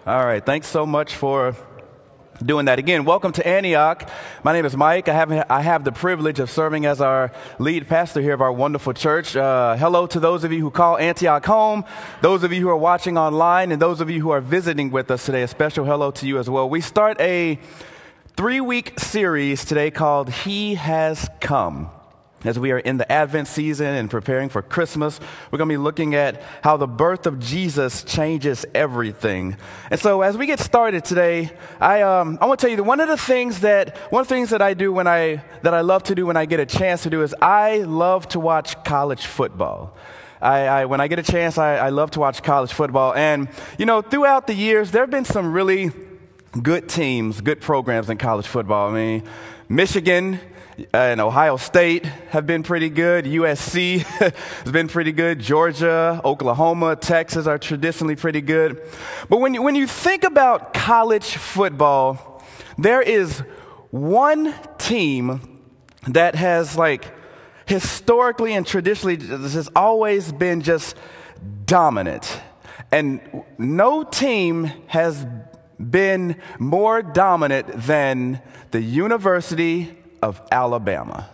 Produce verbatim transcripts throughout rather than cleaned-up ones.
All right, thanks so much for doing that. Again, welcome to Antioch. My name is Mike. I have I have the privilege of serving as our lead pastor here of our wonderful church. Uh, hello to those of you who call Antioch home, those of you who are watching online, and those of you who are visiting with us today. A special hello to you as well. We start a three-week series today called He Has Come. As we are in the Advent season and preparing for Christmas, we're going to be looking at how the birth of Jesus changes everything. And so as we get started today, I um, I want to tell you that one of the things that one of the things that I do when I that I love to do when I get a chance to do is I love to watch college football. I, I when I get a chance, I, I love to watch college football. And, you know, throughout the years, there have been some really good teams, good programs in college football. I mean, Michigan and Ohio State have been pretty good. U S C has been pretty good. Georgia, Oklahoma, Texas are traditionally pretty good. But when you, when you think about college football, there is one team that has, like, historically and traditionally has always been just dominant. And no team has been more dominant than the University of Alabama.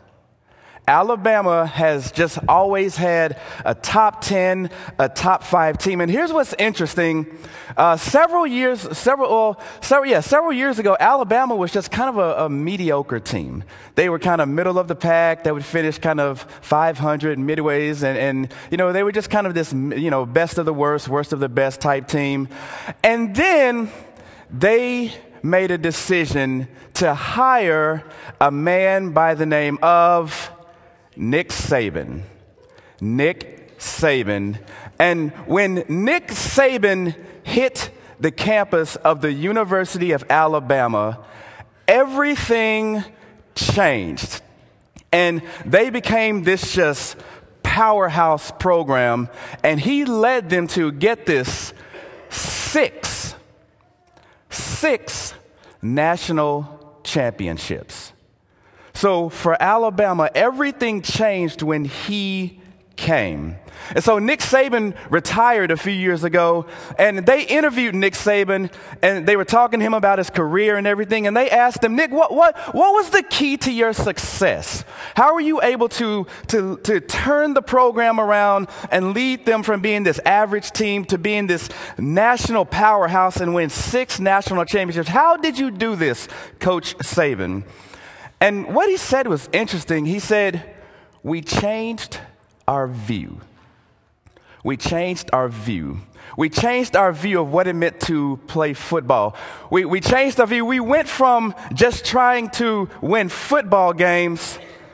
Alabama has just always had a top ten, a top five team. And here's what's interesting. Uh, several years, several, well, several, yeah, several years ago, Alabama was just kind of a, a mediocre team. They were kind of middle of the pack. They would finish kind of five hundred midways. And, and, you know, they were just kind of this, you know, best of the worst, worst of the best type team. And then they made a decision to hire a man by the name of Nick Saban. Nick Saban. And when Nick Saban hit the campus of the University of Alabama, everything changed. And they became this just powerhouse program. And he led them to, get this, six Six national championships. So for Alabama, everything changed when he came. And so Nick Saban retired a few years ago, and they interviewed Nick Saban, and they were talking to him about his career and everything, and they asked him, Nick, what what what was the key to your success? How were you able to to to turn the program around and lead them from being this average team to being this national powerhouse and win six national championships? How did you do this, Coach Saban? And what he said was interesting. He said, we changed our view. We changed our view. We changed our view of what it meant to play football. We, we changed our view. We went from just trying to win football games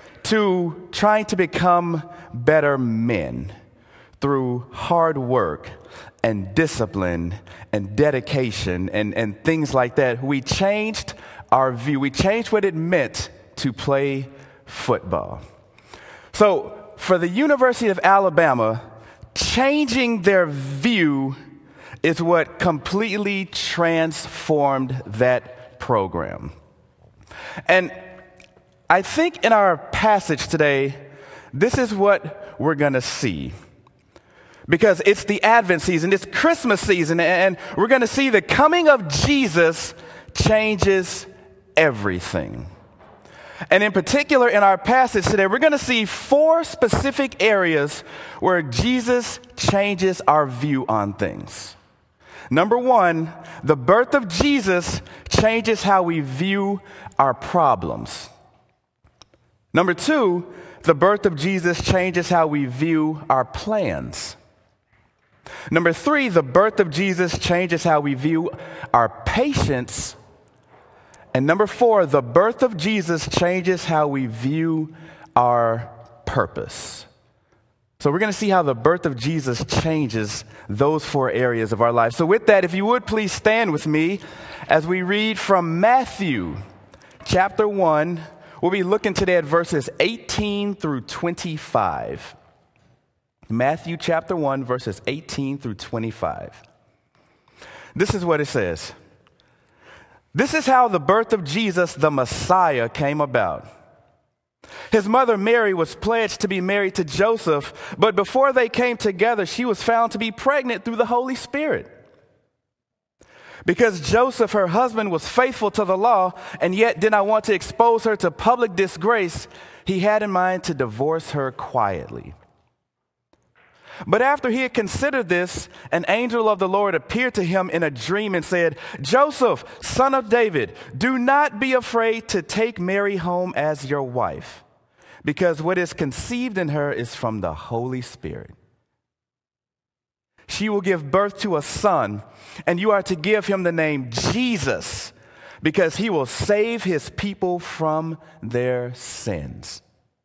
to trying to become better men through hard work and discipline and dedication and, and things like that. We changed our view. We changed what it meant to play football. So for the University of Alabama, changing their view is what completely transformed that program. And I think in our passage today, this is what we're going to see. Because it's the Advent season, it's Christmas season, and we're going to see the coming of Jesus changes everything. And in particular, in our passage today, we're going to see four specific areas where Jesus changes our view on things. Number one, the birth of Jesus changes how we view our problems. Number two, the birth of Jesus changes how we view our plans. Number three, the birth of Jesus changes how we view our patience. And number four, the birth of Jesus changes how we view our purpose. So we're going to see how the birth of Jesus changes those four areas of our life. So with that, if you would please stand with me as we read from Matthew chapter one. We'll be looking today at verses eighteen through twenty-five. Matthew chapter one, verses eighteen through twenty-five. This is what it says. This is how the birth of Jesus, the Messiah, came about. His mother Mary was pledged to be married to Joseph, but before they came together, she was found to be pregnant through the Holy Spirit. Because Joseph, her husband, was faithful to the law and yet did not want to expose her to public disgrace, he had in mind to divorce her quietly. But after he had considered this, an angel of the Lord appeared to him in a dream and said, "Joseph, son of David, do not be afraid to take Mary home as your wife, because what is conceived in her is from the Holy Spirit. She will give birth to a son, and you are to give him the name Jesus, because he will save his people from their sins."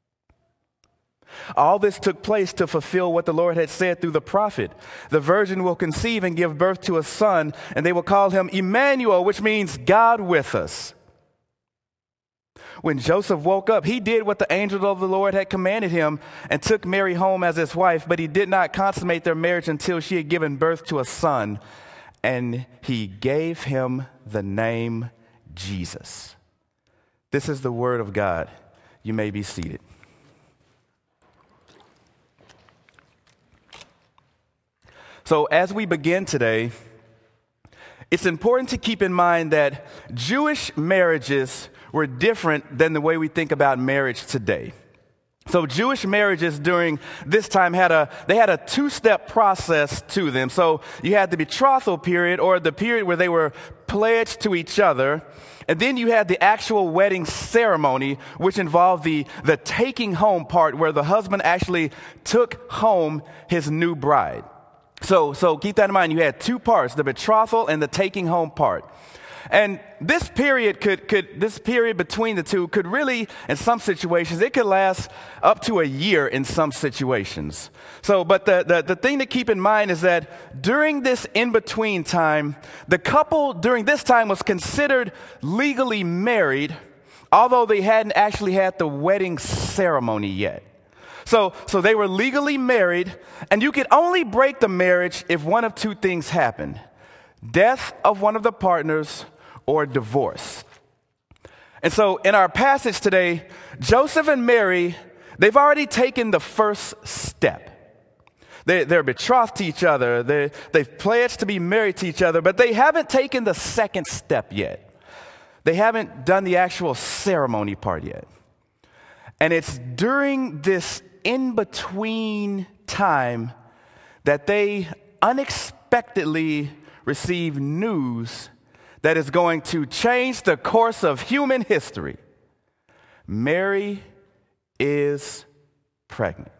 All this took place to fulfill what the Lord had said through the prophet. The virgin will conceive and give birth to a son, and they will call him Emmanuel, which means God with us. When Joseph woke up, he did what the angel of the Lord had commanded him and took Mary home as his wife, but he did not consummate their marriage until she had given birth to a son, and he gave him the name Jesus. This is the word of God. You may be seated. So as we begin today, it's important to keep in mind that Jewish marriages were different than the way we think about marriage today. So Jewish marriages during this time had a they had a two-step process to them. So you had the betrothal period, or the period where they were pledged to each other, and then you had the actual wedding ceremony, which involved the the taking home part, where the husband actually took home his new bride. So, so keep that in mind. You had two parts, the betrothal and the taking home part. And this period could, could, this period between the two could really, in some situations, it could last up to a year in some situations. So, but the, the, the thing to keep in mind is that during this in-between time, the couple during this time was considered legally married, although they hadn't actually had the wedding ceremony yet. So, so they were legally married, and you could only break the marriage if one of two things happened: death of one of the partners or divorce. And so in our passage today, Joseph and Mary, they've already taken the first step. They, they're betrothed to each other. They, they've pledged to be married to each other, but they haven't taken the second step yet. They haven't done the actual ceremony part yet. And it's during this in-between time that they unexpectedly receive news that is going to change the course of human history. Mary is pregnant.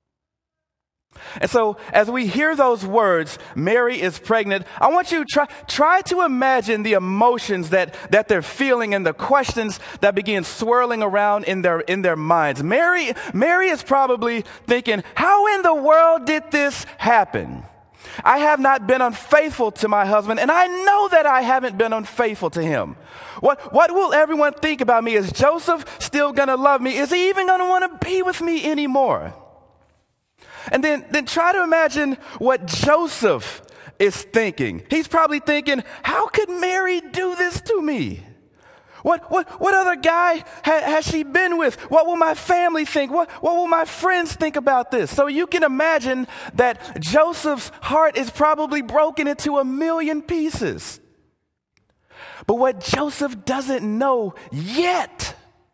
And so as we hear those words, Mary is pregnant, I want you to try, try to imagine the emotions that, that they're feeling and the questions that begin swirling around in their, in their minds. Mary, Mary is probably thinking, how in the world did this happen? I have not been unfaithful to my husband, and I know that I haven't been unfaithful to him. What, what will everyone think about me? Is Joseph still going to love me? Is he even going to want to be with me anymore? And then, then try to imagine what Joseph is thinking. He's probably thinking, how could Mary do this to me? What, what, what other guy ha, has she been with? What will my family think? What, what will my friends think about this? So you can imagine that Joseph's heart is probably broken into a million pieces. But what Joseph doesn't know yet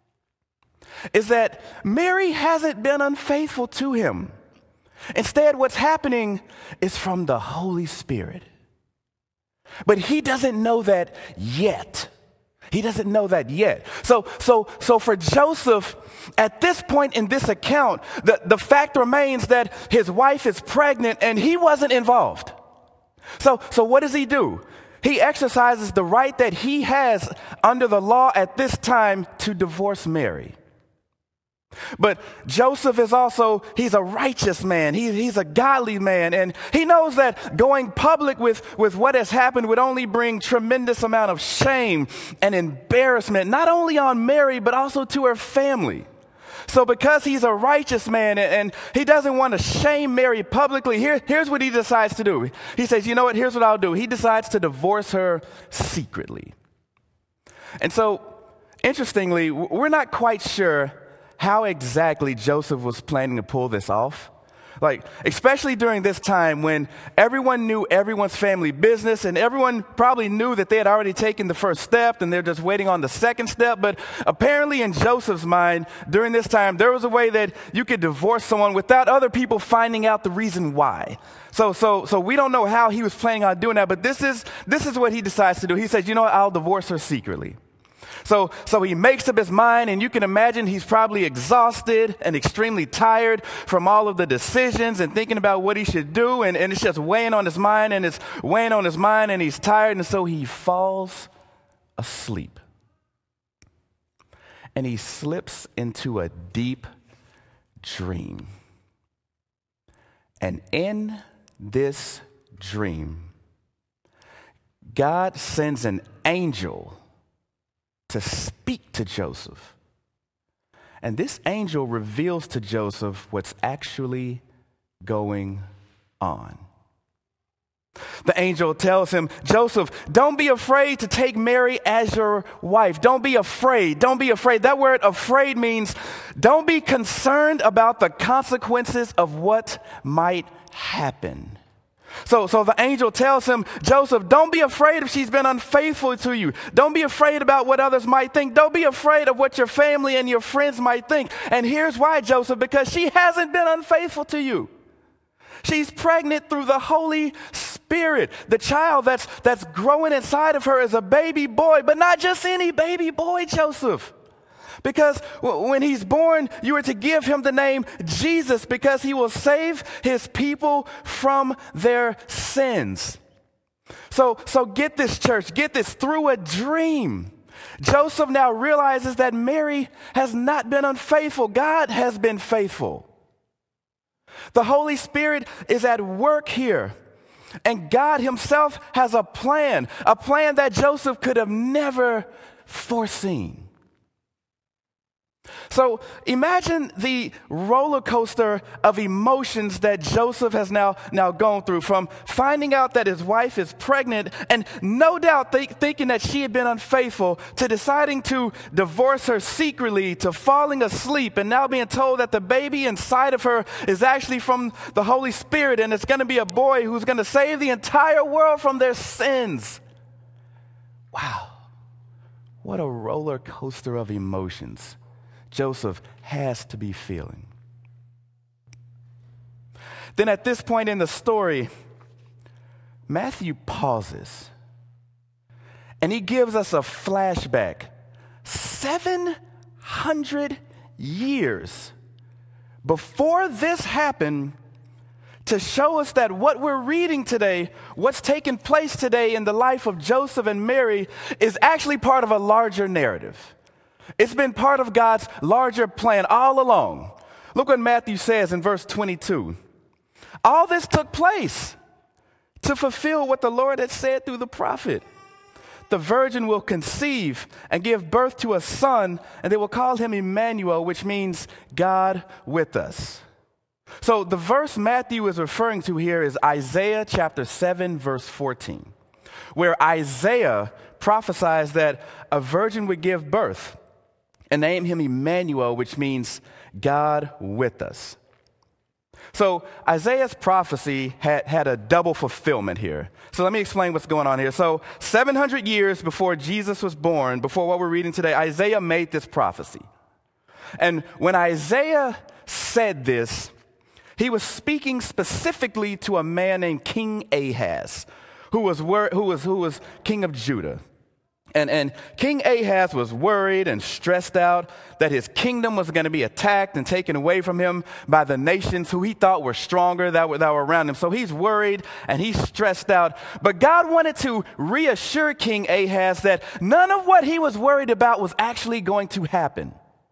is that Mary hasn't been unfaithful to him. Instead, what's happening is from the Holy Spirit. But he doesn't know that yet. He doesn't know that yet. So, so, so for Joseph, at this point in this account, the, the fact remains that his wife is pregnant and he wasn't involved. So, so what does he do? He exercises the right that he has under the law at this time to divorce Mary. But Joseph is also, he's a righteous man. He, he's a godly man. And he knows that going public with, with what has happened would only bring tremendous amount of shame and embarrassment, not only on Mary, but also to her family. So because he's a righteous man and, and he doesn't want to shame Mary publicly, here, here's what he decides to do. He says, you know what, here's what I'll do. He decides to divorce her secretly. And so, interestingly, we're not quite sure how exactly Joseph was planning to pull this off. Like, especially during this time when everyone knew everyone's family business and everyone probably knew that they had already taken the first step and they're just waiting on the second step. But apparently in Joseph's mind, during this time, there was a way that you could divorce someone without other people finding out the reason why. So, so, so we don't know how he was planning on doing that, but this is, this is what he decides to do. He says, you know what, I'll divorce her secretly. So, so he makes up his mind, and you can imagine he's probably exhausted and extremely tired from all of the decisions and thinking about what he should do, and, and it's just weighing on his mind, and it's weighing on his mind, and he's tired, and so he falls asleep. And he slips into a deep dream. And in this dream, God sends an angel to speak to Joseph. And this angel reveals to Joseph what's actually going on. The angel tells him, Joseph, don't be afraid to take Mary as your wife. Don't be afraid. Don't be afraid. That word afraid means don't be concerned about the consequences of what might happen. So, so the angel tells him, Joseph, don't be afraid if she's been unfaithful to you. Don't be afraid about what others might think. Don't be afraid of what your family and your friends might think. And here's why, Joseph, because she hasn't been unfaithful to you. She's pregnant through the Holy Spirit. The child that's, that's growing inside of her is a baby boy, but not just any baby boy, Joseph. Because when he's born, you are to give him the name Jesus because he will save his people from their sins. So, so get this, church, get this. Through a dream, Joseph now realizes that Mary has not been unfaithful. God has been faithful. The Holy Spirit is at work here. And God himself has a plan, a plan that Joseph could have never foreseen. So imagine the roller coaster of emotions that Joseph has now, now gone through, from finding out that his wife is pregnant and no doubt th- thinking that she had been unfaithful, to deciding to divorce her secretly, to falling asleep and now being told that the baby inside of her is actually from the Holy Spirit and it's going to be a boy who's going to save the entire world from their sins. Wow, what a roller coaster of emotions Joseph has to be feeling. Then at this point in the story, Matthew pauses and he gives us a flashback seven hundred years before this happened, to show us that what we're reading today, what's taking place today in the life of Joseph and Mary, is actually part of a larger narrative. It's been part of God's larger plan all along. Look what Matthew says in verse twenty-two. All this took place to fulfill what the Lord had said through the prophet. The virgin will conceive and give birth to a son, and they will call him Emmanuel, which means God with us. So the verse Matthew is referring to here is Isaiah chapter seven, verse fourteen, where Isaiah prophesies that a virgin would give birth and name him Emmanuel, which means God with us. So Isaiah's prophecy had, had a double fulfillment here. So let me explain what's going on here. So seven hundred years before Jesus was born, before what we're reading today, Isaiah made this prophecy. And when Isaiah said this, he was speaking specifically to a man named King Ahaz, who was, wor- who was, who was king of Judah. And, and King Ahaz was worried and stressed out that his kingdom was going to be attacked and taken away from him by the nations who he thought were stronger that were, that were around him. So he's worried and he's stressed out. But God wanted to reassure King Ahaz that none of what he was worried about was actually going to happen.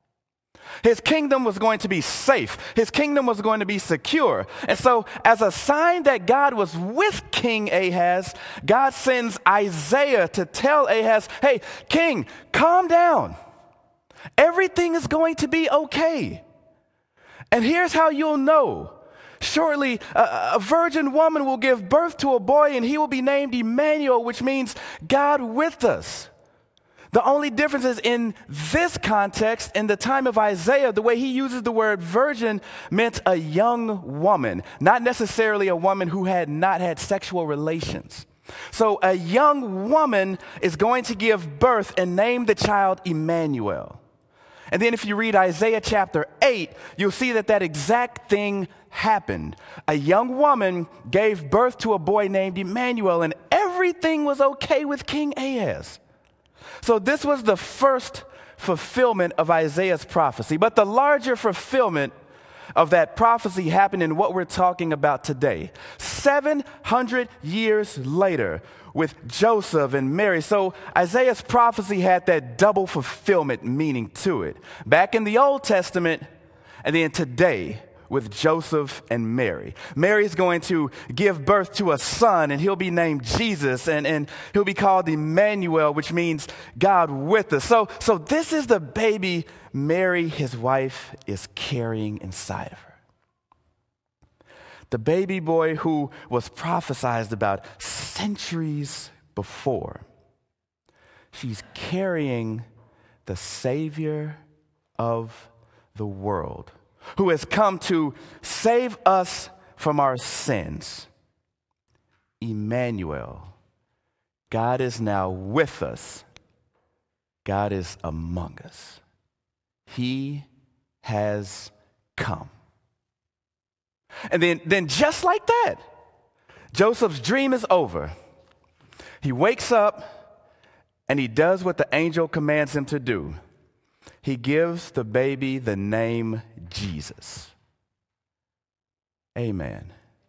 His kingdom was going to be safe. His kingdom was going to be secure. And so as a sign that God was with King Ahaz, God sends Isaiah to tell Ahaz, hey, king, calm down. Everything is going to be okay. And here's how you'll know. Shortly, a, a virgin woman will give birth to a boy, and he will be named Emmanuel, which means God with us. The only difference is in this context, in the time of Isaiah, the way he uses the word virgin meant a young woman, not necessarily a woman who had not had sexual relations. So a young woman is going to give birth and name the child Emmanuel. And then if you read Isaiah chapter eight, you'll see that that exact thing happened. A young woman gave birth to a boy named Emmanuel, and everything was okay with King Ahaz. So this was the first fulfillment of Isaiah's prophecy. But the larger fulfillment of that prophecy happened in what we're talking about today. seven hundred years later with Joseph and Mary. So Isaiah's prophecy had that double fulfillment meaning to it. Back in the Old Testament and then today with Joseph and Mary. Mary's going to give birth to a son, and he'll be named Jesus, and, and he'll be called Emmanuel, which means God with us. So, so this is the baby Mary, his wife, is carrying inside of her. The baby boy who was prophesied about centuries before. She's carrying the Savior of the world, who has come to save us from our sins. Emmanuel. God is now with us. God is among us. He has come. And then, then just like that, Joseph's dream is over. He wakes up and he does what the angel commands him to do. He gives the baby the name Jesus. Amen.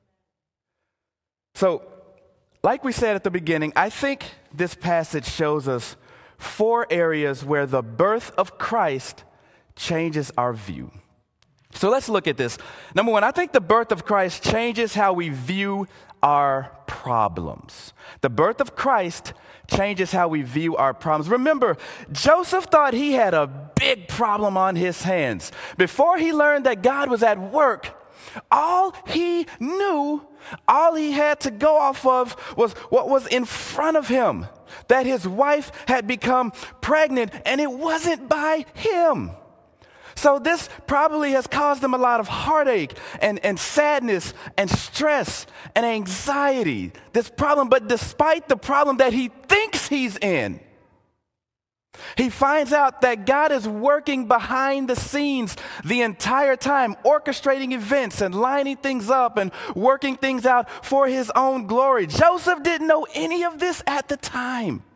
So, like we said at the beginning, I think this passage shows us four areas where the birth of Christ changes our view. So let's look at this. Number one, I think the birth of Christ changes how we view our problems. The birth of Christ changes how we view our problems. Remember, Joseph thought he had a big problem on his hands. Before he learned that God was at work, all he knew, all he had to go off of was what was in front of him, that his wife had become pregnant, and it wasn't by him. So this probably has caused him a lot of heartache and, and sadness and stress and anxiety, this problem. But despite the problem that he thinks he's in, he finds out that God is working behind the scenes the entire time, orchestrating events and lining things up and working things out for his own glory. Joseph didn't know any of this at the time.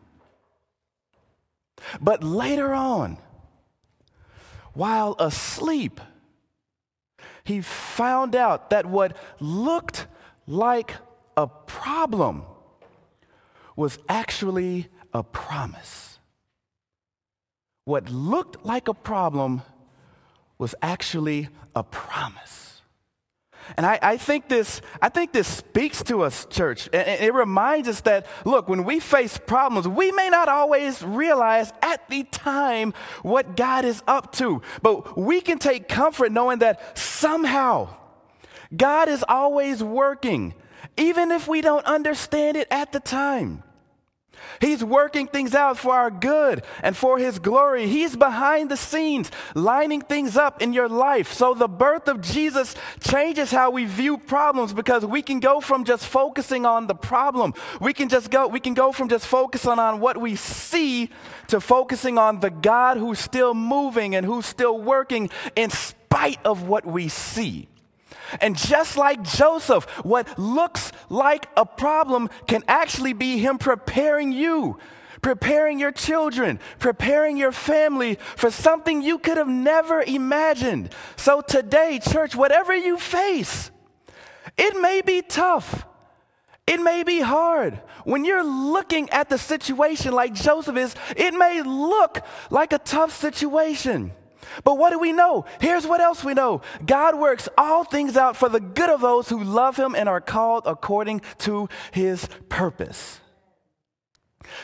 But later on, while asleep, he found out that what looked like a problem was actually a promise. What looked like a problem was actually a promise. And I, I think this, I think this speaks to us, church. And it reminds us that, look, when we face problems, we may not always realize at the time what God is up to. But we can take comfort knowing that somehow God is always working, even if we don't understand it at the time. He's working things out for our good and for his glory. He's behind the scenes, lining things up in your life. So the birth of Jesus changes how we view problems, because we can go from just focusing on the problem. We can just go, we can go from just focusing on what we see to focusing on the God who's still moving and who's still working in spite of what we see. And just like Joseph, what looks like a problem can actually be him preparing you, preparing your children, preparing your family for something you could have never imagined. So today, church, whatever you face, it may be tough. It may be hard. When you're looking at the situation like Joseph is, it may look like a tough situation. But what do we know? Here's what else we know. God works all things out for the good of those who love him and are called according to his purpose.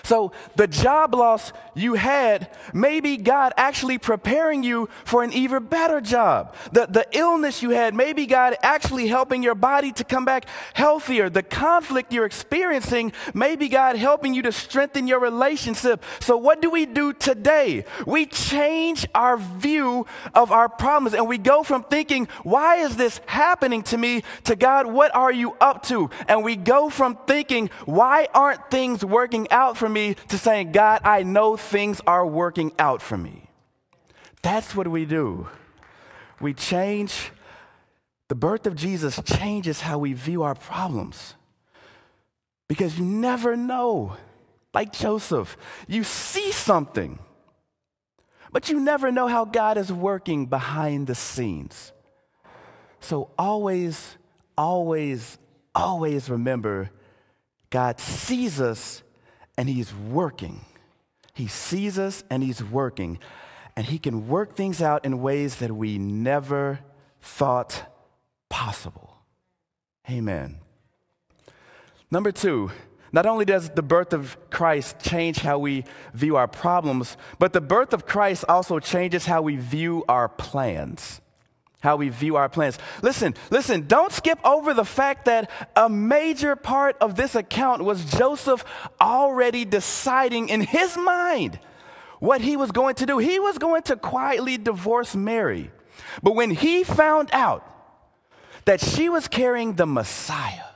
So the job loss you had, maybe God actually preparing you for an even better job. The, the illness you had, maybe God actually helping your body to come back healthier. The conflict you're experiencing, maybe God helping you to strengthen your relationship. So what do we do today? We change our view of our problems, and we go from thinking, why is this happening to me, to God, what are you up to? And we go from thinking, why aren't things working out for me, to saying, God, I know things are working out for me. That's what we do. We change. The birth of Jesus changes how we view our problems. Because you never know. Like Joseph, you see something, but you never know how God is working behind the scenes. So always, always, always remember, God sees us and he's working. He sees us and he's working. And he can work things out in ways that we never thought possible. Amen. Number two, not only does the birth of Christ change how we view our problems, but the birth of Christ also changes how we view our plans. How we view our plans. Listen, listen, don't skip over the fact that a major part of this account was Joseph already deciding in his mind what he was going to do. He was going to quietly divorce Mary. But when he found out that she was carrying the Messiah,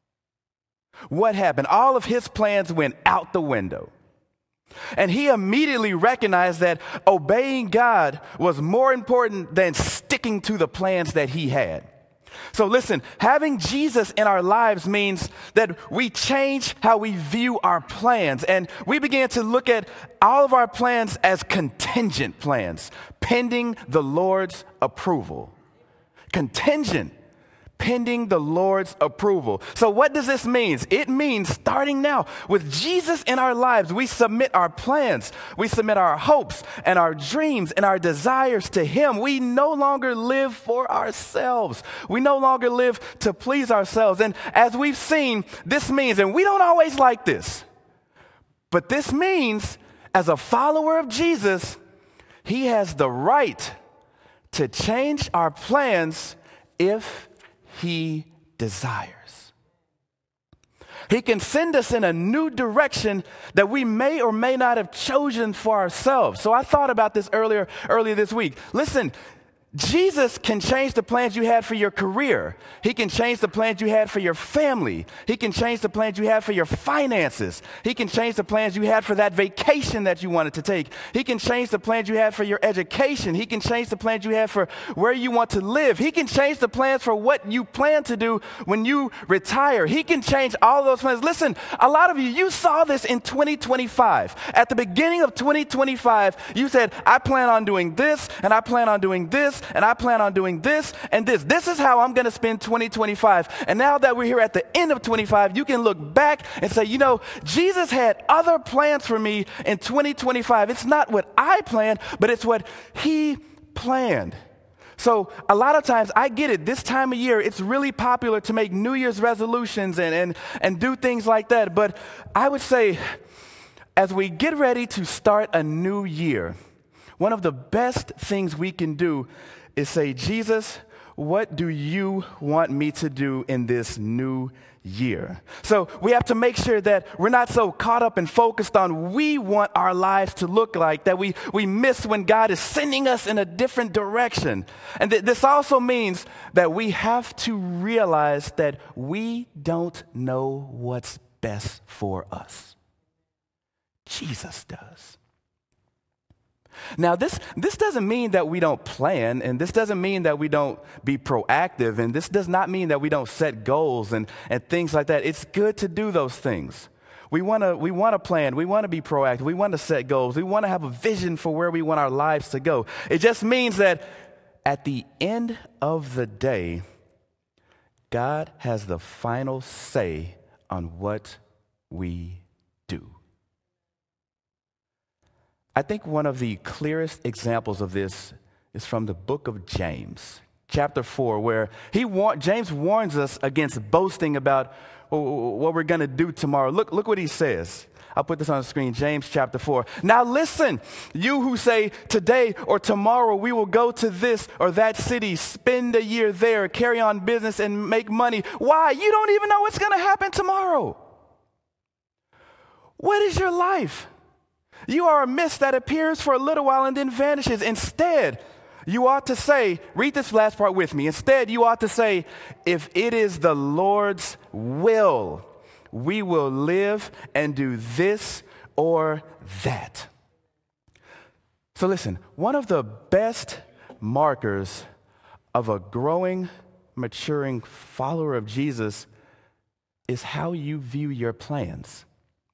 what happened? All of his plans went out the window. And he immediately recognized that obeying God was more important than sticking to the plans that he had. So listen, having Jesus in our lives means that we change how we view our plans. And we begin to look at all of our plans as contingent plans, pending the Lord's approval. Contingent. Pending the Lord's approval. So what does this mean? It means starting now with Jesus in our lives, we submit our plans, we submit our hopes and our dreams and our desires to him. We no longer live for ourselves. We no longer live to please ourselves. And as we've seen, this means, and we don't always like this, but this means as a follower of Jesus, he has the right to change our plans if he desires. He can send us in a new direction that we may or may not have chosen for ourselves. So I thought about this earlier, earlier this week. Listen, Jesus can change the plans you had for your career. He can change the plans you had for your family. He can change the plans you had for your finances. He can change the plans you had for that vacation that you wanted to take. He can change the plans you had for your education. He can change the plans you have for where you want to live. He can change the plans for what you plan to do when you retire. He can change all those plans. Listen, a lot of you, you saw this in twenty twenty-five. At the beginning of twenty twenty-five, you said, I plan on doing this, and I plan on doing this, and I plan on doing this and this. This is how I'm going to spend twenty twenty-five. And now that we're here at the end of twenty-five, you can look back and say, you know, Jesus had other plans for me in twenty twenty-five. It's not what I planned, but it's what he planned. So a lot of times, I get it, this time of year, it's really popular to make New Year's resolutions and, and, and do things like that. But I would say, as we get ready to start a new year, one of the best things we can do is say, Jesus, what do you want me to do in this new year? So we have to make sure that we're not so caught up and focused on we want our lives to look like, that we, we miss when God is sending us in a different direction. And th- this also means that we have to realize that we don't know what's best for us. Jesus does. Now, this, this doesn't mean that we don't plan, and this doesn't mean that we don't be proactive, and this does not mean that we don't set goals and, and things like that. It's good to do those things. We want to we want to plan. We want to be proactive. We want to set goals. We want to have a vision for where we want our lives to go. It just means that at the end of the day, God has the final say on what we do. I think one of the clearest examples of this is from the book of James, chapter four, where he war- James warns us against boasting about what we're going to do tomorrow. Look, look what he says. I'll put this on the screen, James chapter four. Now listen, you who say today or tomorrow we will go to this or that city, spend a year there, carry on business and make money. Why? You don't even know what's going to happen tomorrow. What is your life? You are a mist that appears for a little while and then vanishes. Instead, you ought to say, read this last part with me. Instead, you ought to say, if it is the Lord's will, we will live and do this or that. So listen, one of the best markers of a growing, maturing follower of Jesus is how you view your plans.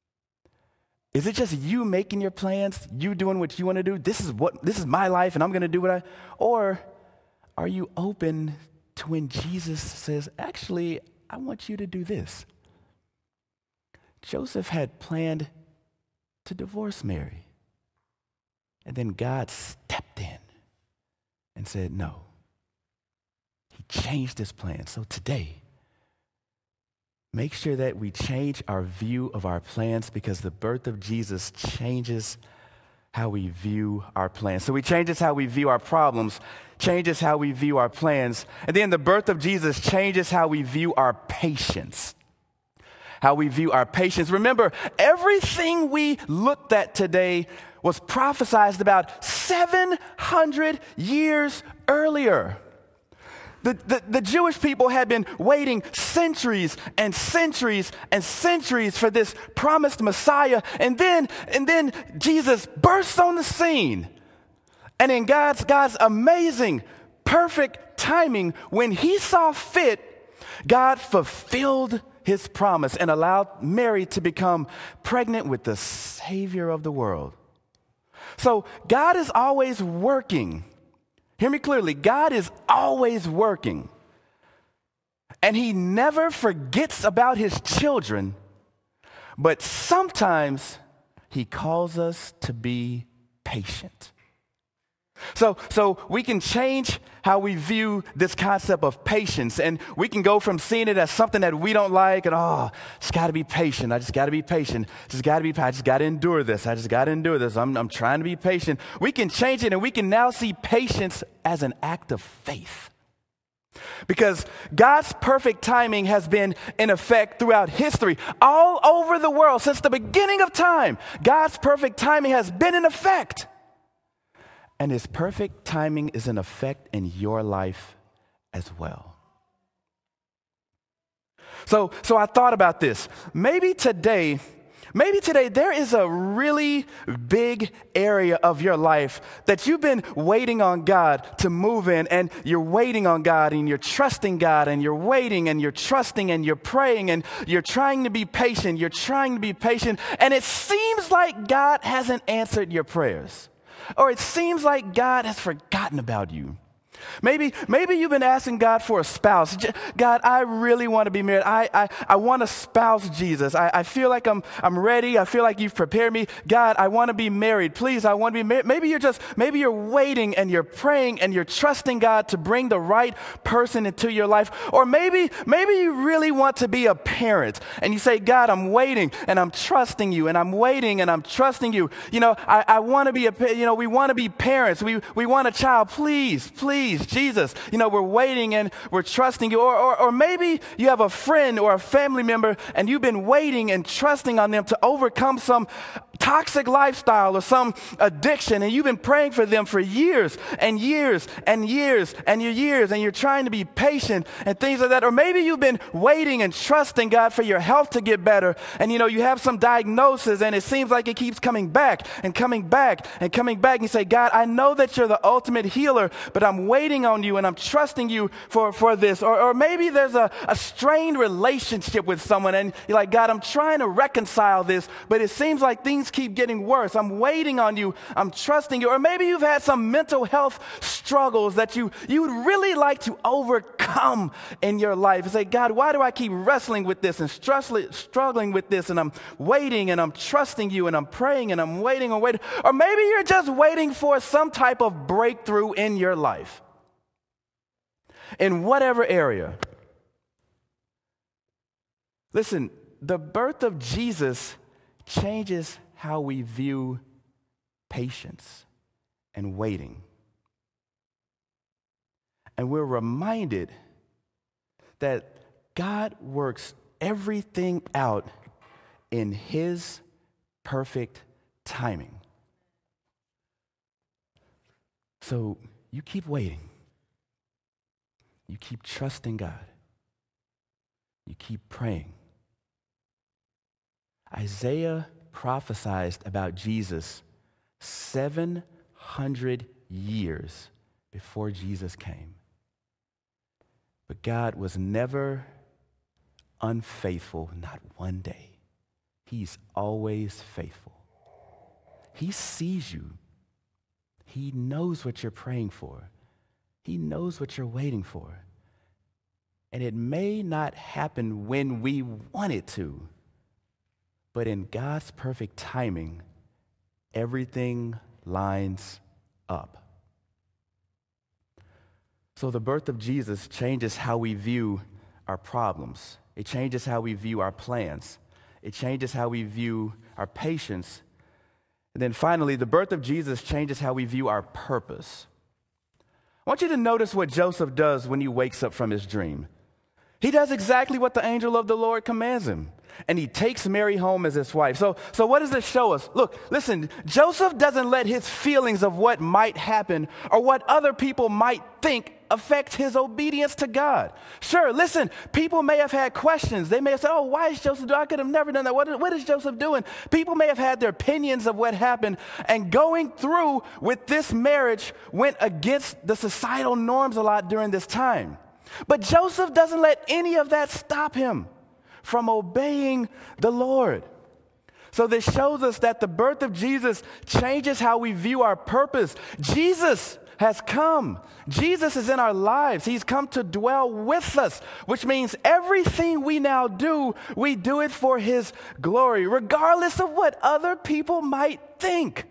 Is it just you making your plans, you doing what you want to do? This is what this is my life and I'm going to do what I, or are you open to when Jesus says, actually, I want you to do this? Joseph had planned to divorce Mary. And then God stepped in and said, no. He changed his plan. So today, make sure that we change our view of our plans, because the birth of Jesus changes how we view our plans. So we changes how we view our problems, changes how we view our plans. And then the birth of Jesus changes how we view our patience. How we view our patience. Remember, everything we looked at today was prophesied about seven hundred years earlier. The, the, the Jewish people had been waiting centuries and centuries and centuries for this promised Messiah. And then, and then Jesus bursts on the scene. And in God's, God's amazing, perfect timing, when he saw fit, God fulfilled his promise and allowed Mary to become pregnant with the Savior of the world. So God is always working. Hear me clearly. God is always working. And he never forgets about his children. But sometimes he calls us to be patient. So, so we can change how we view this concept of patience, and we can go from seeing it as something that we don't like, and oh, just got to be patient. I just got to be patient. Just got to be. I just got to endure this. I just got to endure this. I'm, I'm trying to be patient. We can change it, and we can now see patience as an act of faith, because God's perfect timing has been in effect throughout history, all over the world since the beginning of time. God's perfect timing has been in effect. And his perfect timing is in effect in your life as well. So, so I thought about this. Maybe today, maybe today there is a really big area of your life that you've been waiting on God to move in, and you're waiting on God and you're trusting God and you're waiting and you're trusting and you're praying and you're trying to be patient. You're trying to be patient, and it seems like God hasn't answered your prayers. Or it seems like God has forgotten about you. Maybe, maybe you've been asking God for a spouse. God, I really want to be married. I, I, I want a spouse, Jesus. I, I feel like I'm, I'm ready. I feel like you've prepared me. God, I want to be married. Please, I want to be married. Maybe you're just, maybe you're waiting and you're praying and you're trusting God to bring the right person into your life. Or maybe, maybe you really want to be a parent and you say, God, I'm waiting and I'm trusting you and I'm waiting and I'm trusting you. You know, I, I want to be a, you know, we want to be parents. We, we want a child. Please, please. Jesus, you know, we're waiting and we're trusting you. Or, or, or maybe you have a friend or a family member and you've been waiting and trusting on them to overcome some toxic lifestyle or some addiction, and you've been praying for them for years and years and years and your years, and you're trying to be patient and things like that. Or maybe you've been waiting and trusting God for your health to get better, and you know, you have some diagnosis and it seems like it keeps coming back and coming back and coming back, and you say, God, I know that you're the ultimate healer, but I'm waiting on you and I'm trusting you for, for this. Or, or maybe there's a, a strained relationship with someone and you're like, God, I'm trying to reconcile this, but it seems like things keep getting worse. I'm waiting on you. I'm trusting you. Or maybe you've had some mental health struggles that you, you would really like to overcome in your life. And say, God, why do I keep wrestling with this and struggling with this? And I'm waiting and I'm trusting you and I'm praying and I'm waiting and waiting. Or maybe you're just waiting for some type of breakthrough in your life. In whatever area. Listen, the birth of Jesus changes how we view patience and waiting. And we're reminded that God works everything out in His perfect timing. So you keep waiting. You keep trusting God. You keep praying. Isaiah prophesied about Jesus seven hundred years before Jesus came. But God was never unfaithful, not one day. He's always faithful. He sees you. He knows what you're praying for. He knows what you're waiting for. And it may not happen when we want it to, but in God's perfect timing, everything lines up. So the birth of Jesus changes how we view our problems. It changes how we view our plans. It changes how we view our patience. And then finally, the birth of Jesus changes how we view our purpose. I want you to notice what Joseph does when he wakes up from his dream. He does exactly what the angel of the Lord commands him, and he takes Mary home as his wife. So, so what does this show us? Look, listen, Joseph doesn't let his feelings of what might happen or what other people might think affect his obedience to God. Sure, listen, people may have had questions. They may have said, oh, why is Joseph doing? I could have never done that. What is, what is Joseph doing? People may have had their opinions of what happened, and going through with this marriage went against the societal norms a lot during this time. But Joseph doesn't let any of that stop him from obeying the Lord. So this shows us that the birth of Jesus changes how we view our purpose. Jesus has come. Jesus is in our lives. He's come to dwell with us, which means everything we now do, we do it for His glory, regardless of what other people might think.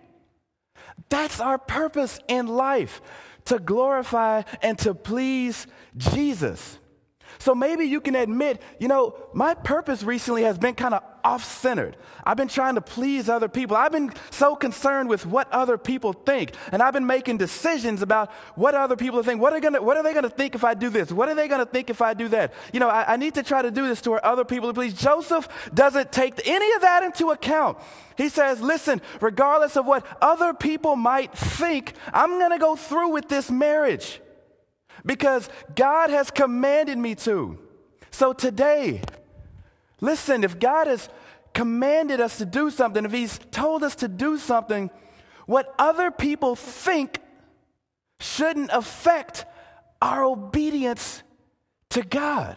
That's our purpose in life, to glorify and to please Jesus. So maybe you can admit, you know, my purpose recently has been kind of off-centered. I've been trying to please other people. I've been so concerned with what other people think, and I've been making decisions about what other people think. What are gonna, what are they going to think if I do this? What are they going to think if I do that? You know, I, I need to try to do this to other people to please. Joseph doesn't take any of that into account. He says, listen, regardless of what other people might think, I'm going to go through with this marriage because God has commanded me to. So today, listen, if God has commanded us to do something, if He's told us to do something, what other people think shouldn't affect our obedience to God.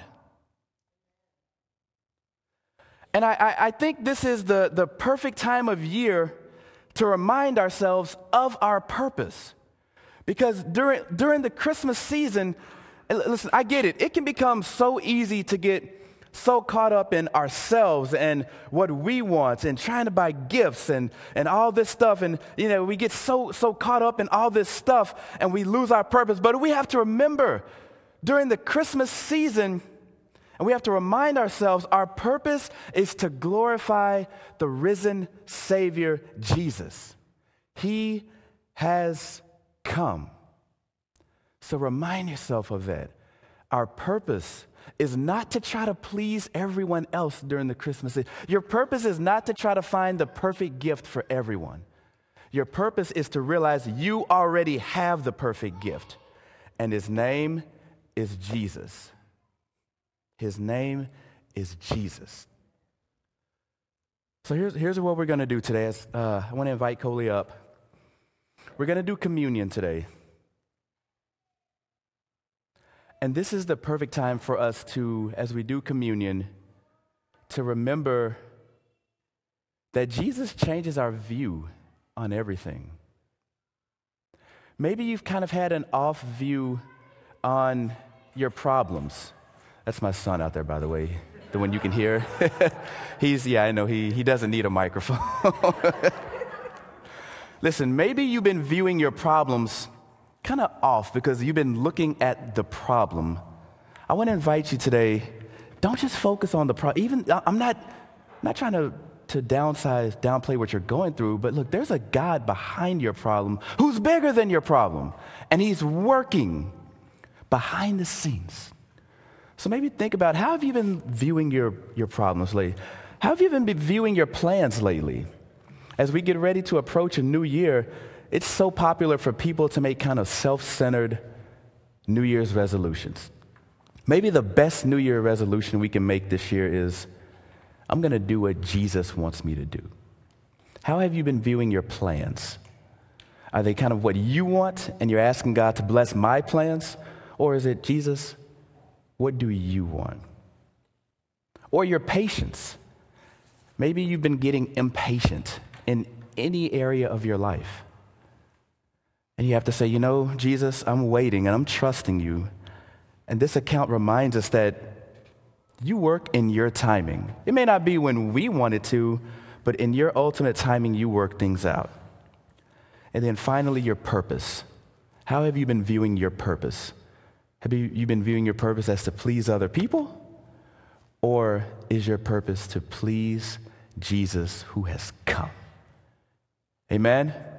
And I, I, I think this is the, the perfect time of year to remind ourselves of our purpose. Because during, during the Christmas season, listen, I get it. It can become so easy to get so caught up in ourselves and what we want and trying to buy gifts and, and all this stuff. And, you know, we get so, so caught up in all this stuff and we lose our purpose. But we have to remember during the Christmas season, and we have to remind ourselves our purpose is to glorify the risen Savior, Jesus. He has come. So remind yourself of that. Our purpose is not to try to please everyone else during the Christmas season. Your purpose is not to try to find the perfect gift for everyone. Your purpose is to realize you already have the perfect gift, and His name is Jesus. His name is Jesus. So here's, here's what we're going to do today. As, uh, I want to invite Coley up. We're going to do communion today. And this is the perfect time for us to, as we do communion, to remember that Jesus changes our view on everything. Maybe you've kind of had an off view on your problems. That's my son out there, by the way, the one you can hear. He's, yeah, I know, he, he doesn't need a microphone. Listen, maybe you've been viewing your problems kind of off because you've been looking at the problem. I want to invite you today, don't just focus on the problem. Even, I'm not, not trying to to downsize, downplay what you're going through, but look, there's a God behind your problem who's bigger than your problem, and he's working behind the scenes. So maybe think about, how have you been viewing your, your problems lately? How have you been viewing your plans lately? As we get ready to approach a new year, it's so popular for people to make kind of self-centered New Year's resolutions. Maybe the best New Year resolution we can make this year is, I'm going to do what Jesus wants me to do. How have you been viewing your plans? Are they kind of what you want and you're asking God to bless my plans? Or is it, Jesus, what do you want? Or your patience. Maybe you've been getting impatient in any area of your life. And you have to say, you know, Jesus, I'm waiting and I'm trusting you. And this account reminds us that you work in your timing. It may not be when we want it to, but in your ultimate timing, you work things out. And then finally, your purpose. How have you been viewing your purpose? Have you, you been viewing your purpose as to please other people? Or is your purpose to please Jesus who has come? Amen?